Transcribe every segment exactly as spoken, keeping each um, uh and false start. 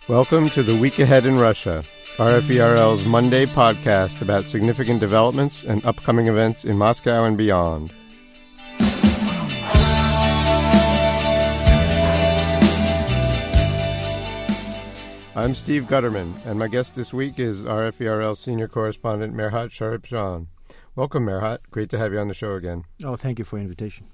Welcome to the Week Ahead in Russia, R F E R L's Monday podcast about significant developments and upcoming events in Moscow and beyond. I'm Steve Gutterman, and my guest this week is R F E R L senior correspondent Merhat Sharipjan. Welcome, Merhat. Great to have you on the show again. Oh, thank you for the invitation.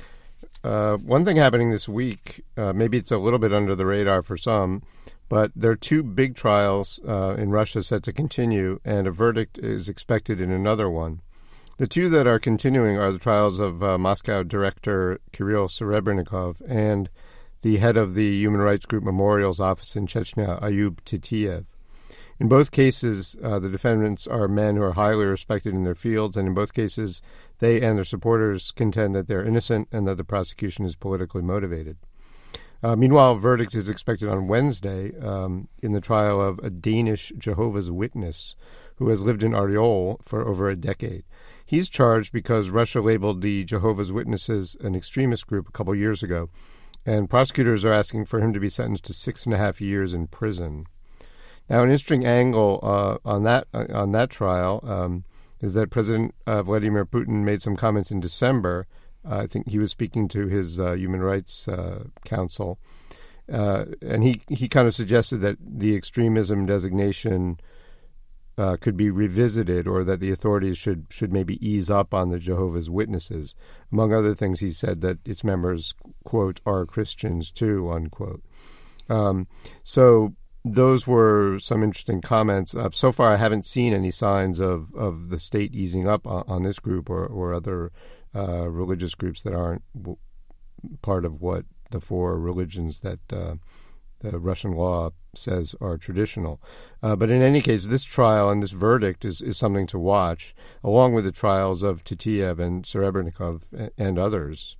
Uh, one thing happening this week, uh, maybe it's a little bit under the radar for some, but there are two big trials uh, in Russia set to continue, and a verdict is expected in another one. The two that are continuing are the trials of uh, Moscow director Kirill Serebrennikov and the head of the Human Rights Group Memorial's office in Chechnya, Ayub Titiev. In both cases, uh, the defendants are men who are highly respected in their fields, and in both cases, they and their supporters contend that they're innocent and that the prosecution is politically motivated. Uh, meanwhile, a verdict is expected on Wednesday um, in the trial of a Danish Jehovah's Witness who has lived in Oryol for over a decade. He's charged because Russia labeled the Jehovah's Witnesses an extremist group a couple years ago, and prosecutors are asking for him to be sentenced to six and a half years in prison. Now, an interesting angle uh, on that uh, on that trial um, is that President uh, Vladimir Putin made some comments in December. Uh, I think he was speaking to his uh, Human Rights uh, Council, uh, and he, he kind of suggested that the extremism designation uh, could be revisited, or that the authorities should should maybe ease up on the Jehovah's Witnesses. Among other things, he said that its members, quote, are Christians too, unquote. Um, so those were some interesting comments. Uh, so far, I haven't seen any signs of, of the state easing up on, on this group or, or other uh, religious groups that aren't w- part of what the four religions that uh, the Russian law says are traditional. Uh, but in any case, this trial and this verdict is, is something to watch, along with the trials of Titiev and Serebrennikov and, and others.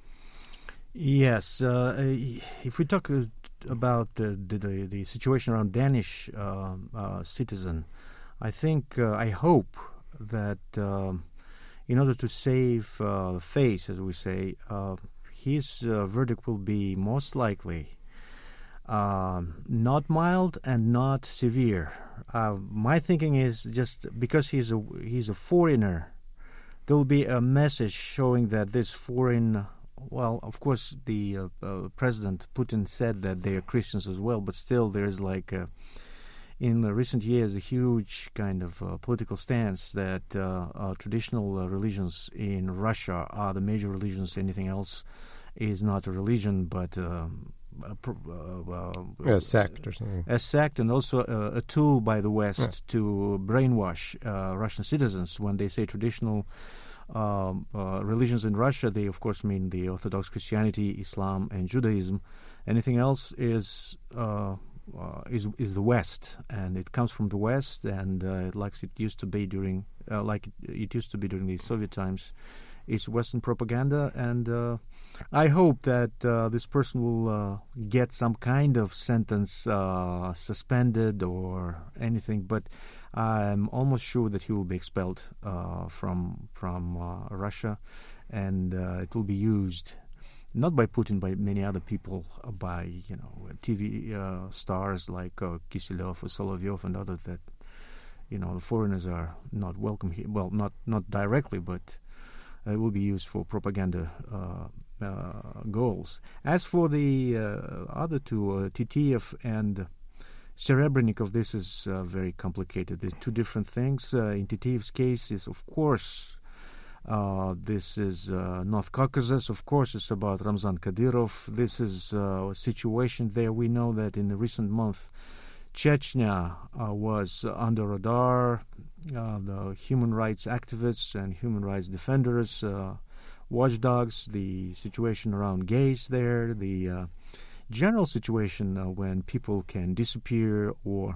Yes. Uh, if we talk uh, about the, the, the situation around Danish uh, uh, citizen, I think, uh, I hope that uh, in order to save uh, face, as we say, uh, his uh, verdict will be most likely uh, not mild and not severe. Uh, my thinking is just because he's a he's a foreigner, there will be a message showing that this foreign. Well, of course, the uh, uh, President Putin said that they are Christians as well, but still there's like, uh, in the recent years, a huge kind of uh, political stance that uh, uh, traditional uh, religions in Russia are the major religions. Anything else is not a religion, but uh, a, uh, uh, a sect or something. A sect, and also a, a tool by the West yeah. to brainwash uh, Russian citizens. When they say traditional Um, uh, religions in Russia, they of course mean the Orthodox Christianity, Islam, and Judaism. Anything else is uh, uh, is is the West, and it comes from the West, and uh, like it used to be during uh, like it, it used to be during the Soviet times. It's Western propaganda, and uh, I hope that uh, this person will uh, get some kind of sentence, uh, suspended or anything, but I'm almost sure that he will be expelled uh, from from uh, Russia, and uh, it will be used not by Putin, by many other people, uh, by you know T V uh, stars like uh, Kiselyov or Solovyov and others, that you know the foreigners are not welcome here. Well, not not directly, but it will be used for propaganda uh, uh, goals. As for the uh, other two, uh, Titiev and Serebrennikov, this is uh, very complicated. There's two different things. Uh, in Titiev's case, is of course uh, this is uh, North Caucasus. Of course, it's about Ramzan Kadyrov. This is uh, a situation there. We know that in the recent month, Chechnya uh, was uh, under radar. Uh, the human rights activists and human rights defenders, uh, watchdogs, the situation around gays there, the uh, general situation uh, when people can disappear, or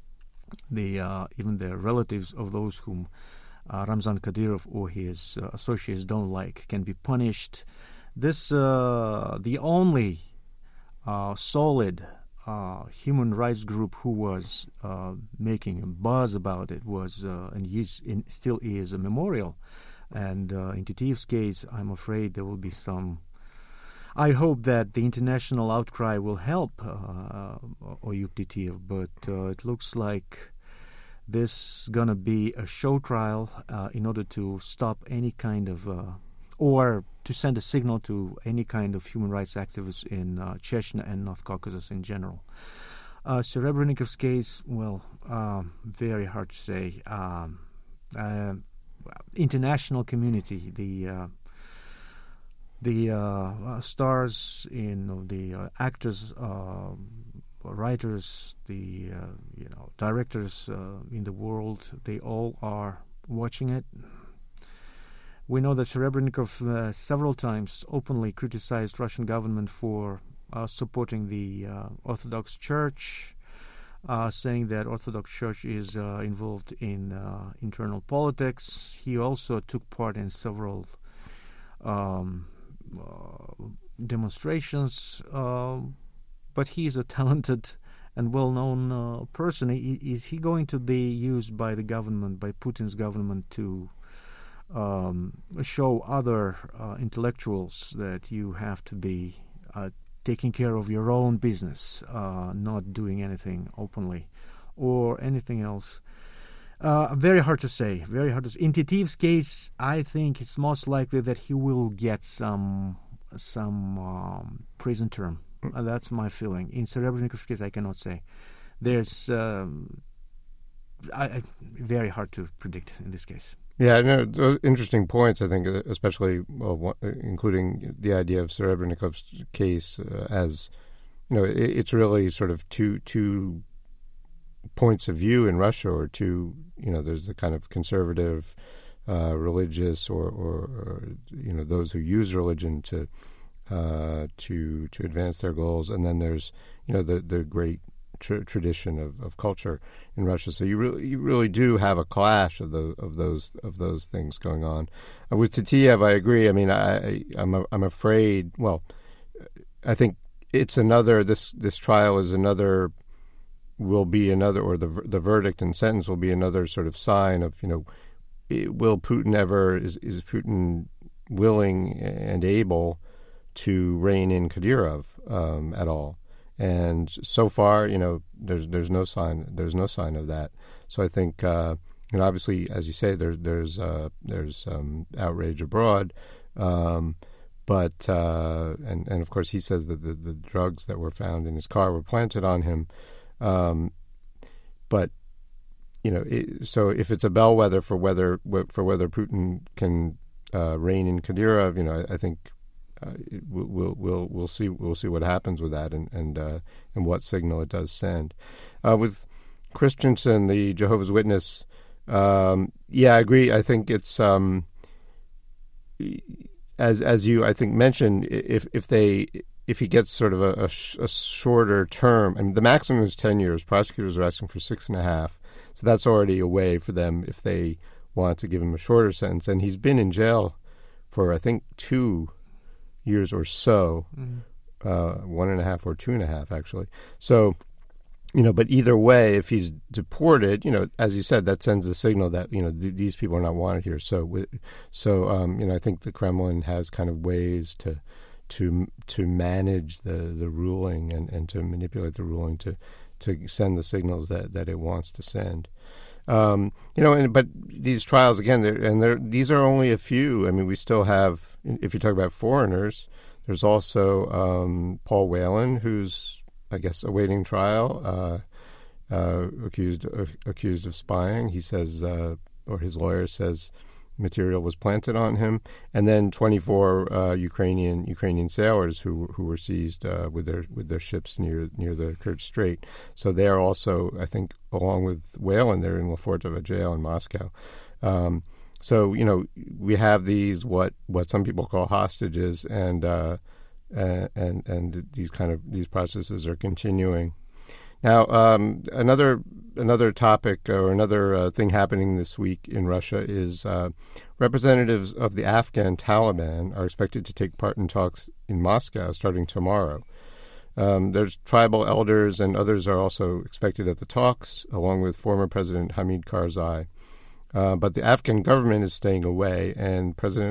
the uh, even the relatives of those whom uh, Ramzan Kadyrov or his uh, associates don't like can be punished. This uh, the only uh, solid uh, human rights group who was uh, making a buzz about it was uh, and is, in, still is a Memorial. And uh, in Titiev's case, I'm afraid there will be some. I hope that the international outcry will help uh, Oyuk Titiev, but uh, it looks like this is going to be a show trial uh, in order to stop any kind of, uh, or to send a signal to any kind of human rights activists in uh, Chechnya and North Caucasus in general. Uh, Serebrenikov's case, well, um, very hard to say. Um, uh, international community, the uh, the uh, stars, in you know, the uh, actors, uh, writers, the uh, you know directors uh, in the world, they all are watching it. We know that Serebrennikov uh, several times openly criticized Russian government for uh, supporting the uh, Orthodox Church, uh, saying that Orthodox Church is uh, involved in uh, internal politics. He also took part in several um, uh, demonstrations, uh, but he is a talented and well-known uh, person. I- is he going to be used by the government, by Putin's government, to um, show other uh, intellectuals that you have to be uh, taking care of your own business, uh, not doing anything openly or anything else? Uh, very hard to say. Very hard to say. In Titiev's case, I think it's most likely that he will get some some um, prison term. Uh, that's my feeling. In Serebrenikov's case, I cannot say. There's um, I, I, very hard to predict in this case. Yeah, no, those interesting points, I think, especially well, one, including the idea of Serebrenikov's case uh, as, you know, it, it's really sort of two two points of view in Russia, or two, you know, there's the kind of conservative, uh, religious, or, or, or, you know, those who use religion to uh, to to advance their goals, and then there's, you know, the the great tr- tradition of, of culture in Russia. So you really you really do have a clash of those of those of those things going on. Uh, with Titiev, I agree. I mean, I I'm a, I'm afraid. Well, I think it's another. This this trial is another. Will be another, or the the verdict and sentence will be another sort of sign of, you know, will Putin ever is is Putin willing and able to rein in Kadyrov um, at all? And so far, you know, there's there's no sign there's no sign of that. So I think, uh, you know, obviously, as you say, there's there's uh, there's um, outrage abroad, um, but uh, and and of course he says that the, the drugs that were found in his car were planted on him. Um, but you know, it, so if it's a bellwether for whether for whether Putin can uh, rein in Kadyrov, you know, I, I think uh, we'll we'll we'll see we'll see what happens with that, and and uh, and what signal it does send. Uh, with Christensen, the Jehovah's Witness, um, yeah, I agree. I think it's um, as as you I think mentioned, if if they. If he gets sort of a, a, sh- a shorter term, I mean, the maximum is ten years. Prosecutors are asking for six and a half. So that's already a way for them if they want to give him a shorter sentence. And he's been in jail for, I think, two years or so, mm-hmm. uh, one and a half or two and a half, actually. So, you know, but either way, if he's deported, you know, as you said, that sends a signal that, you know, th- these people are not wanted here. So, so um, you know, I think the Kremlin has kind of ways to to to manage the, the ruling and, and to manipulate the ruling to, to send the signals that, that it wants to send. Um, you know, and, but these trials, again, and they're, these are only a few. I mean, we still have, if you talk about foreigners, there's also um, Paul Whelan, who's, I guess, awaiting trial, uh, uh, accused, uh, accused of spying. He says, uh, or his lawyer says, material was planted on him, and then twenty-four uh, Ukrainian Ukrainian sailors who who were seized uh, with their with their ships near near the Kerch Strait. So they are also, I think, along with Whelan, they're in Lefortovo jail in Moscow. Um, so you know, we have these what what some people call hostages, and uh, and and these kind of these processes are continuing. Now, um, another another topic or another uh, thing happening this week in Russia is uh, representatives of the Afghan Taliban are expected to take part in talks in Moscow starting tomorrow. Um, there's tribal elders and others are also expected at the talks, along with former President Hamid Karzai. Uh, but the Afghan government is staying away, and President Af-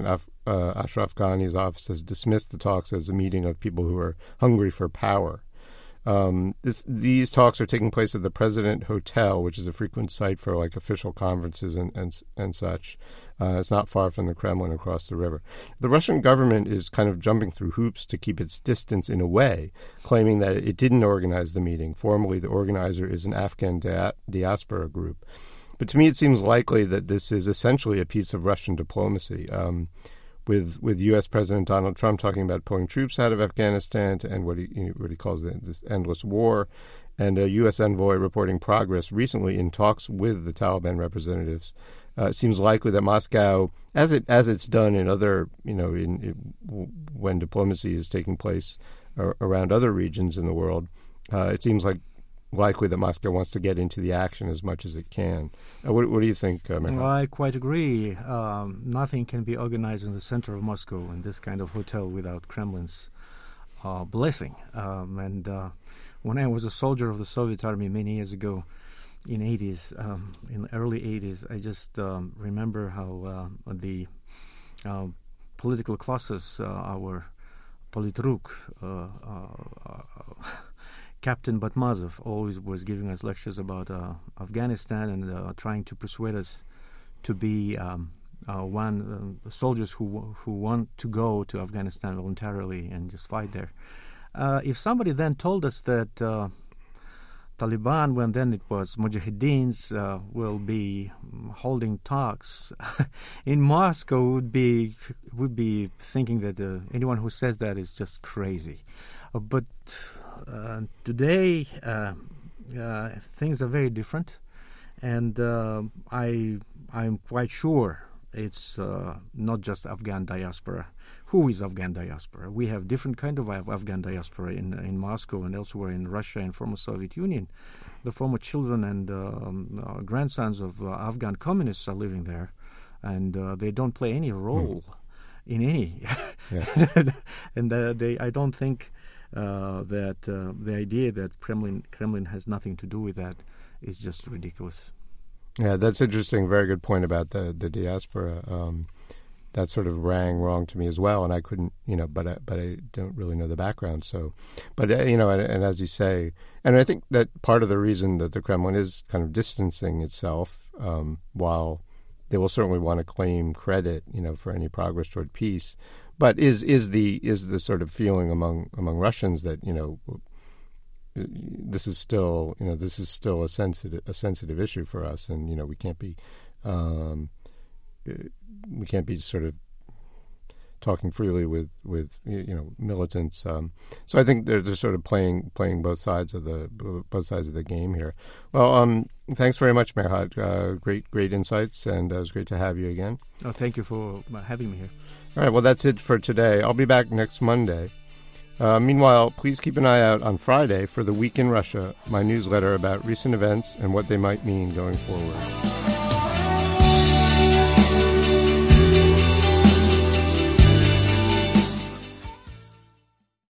uh, Ashraf Ghani's office has dismissed the talks as a meeting of people who are hungry for power. Um, this, these talks are taking place at the President Hotel, which is a frequent site for like official conferences and and, and such. Uh, it's not far from the Kremlin across the river. The Russian government is kind of jumping through hoops to keep its distance in a way, claiming that it didn't organize the meeting. Formally, the organizer is an Afghan dia- diaspora group. But to me, it seems likely that this is essentially a piece of Russian diplomacy. Um, with with U S. President Donald Trump talking about pulling troops out of Afghanistan to end what he you know, what he calls the, this endless war, and a U S envoy reporting progress recently in talks with the Taliban representatives. Uh, it seems likely that Moscow, as it as it's done in other you know in, in when diplomacy is taking place ar- around other regions in the world, uh, it seems like likely that Moscow wants to get into the action as much as it can. Uh, what, what do you think, uh, Well, I quite agree. Um, nothing can be organized in the center of Moscow in this kind of hotel without Kremlin's uh, blessing. Um, and uh, when I was a soldier of the Soviet Army many years ago, in eighties, um, in the early eighties, I just um, remember how uh, the uh, political classes, uh, our Politruk, uh, uh, uh, Captain Batmazov always was giving us lectures about uh, Afghanistan and uh, trying to persuade us to be um, uh, one uh, soldiers who who want to go to Afghanistan voluntarily and just fight there. Uh, if somebody then told us that uh, Taliban, when then it was Mujahideens, uh, will be holding talks in Moscow, would be would be thinking that uh, anyone who says that is just crazy. Uh, but Uh, today, uh, uh, things are very different, and uh, I, I'm quite sure it's uh, not just Afghan diaspora. Who is Afghan diaspora? We have different kind of Afghan diaspora in in Moscow and elsewhere in Russia and former Soviet Union. The former children and um, uh, grandsons of uh, Afghan communists are living there, and uh, they don't play any role mm. in any. and uh, they, I don't think. Uh, that uh, the idea that Kremlin Kremlin has nothing to do with that is just ridiculous. Yeah, that's interesting. Very good point about the the diaspora. Um, that sort of rang wrong to me as well, and I couldn't, you know, but I, but I don't really know the background. So, but uh, you know, and, and as you say, and I think that part of the reason that the Kremlin is kind of distancing itself, um, while they will certainly want to claim credit, you know, for any progress toward peace. But is is the is the sort of feeling among among Russians that you know this is still you know this is still a sensitive a sensitive issue for us, and you know we can't be um, we can't be sort of talking freely with with you know militants. Um, so I think they're just sort of playing playing both sides of the both sides of the game here. Well, um, thanks very much, Merhat. Uh, great great insights, and uh, it was great to have you again. Oh, thank you for having me here. All right, well, that's it for today. I'll be back next Monday. Uh, meanwhile, please keep an eye out on Friday for The Week in Russia, my newsletter about recent events and what they might mean going forward.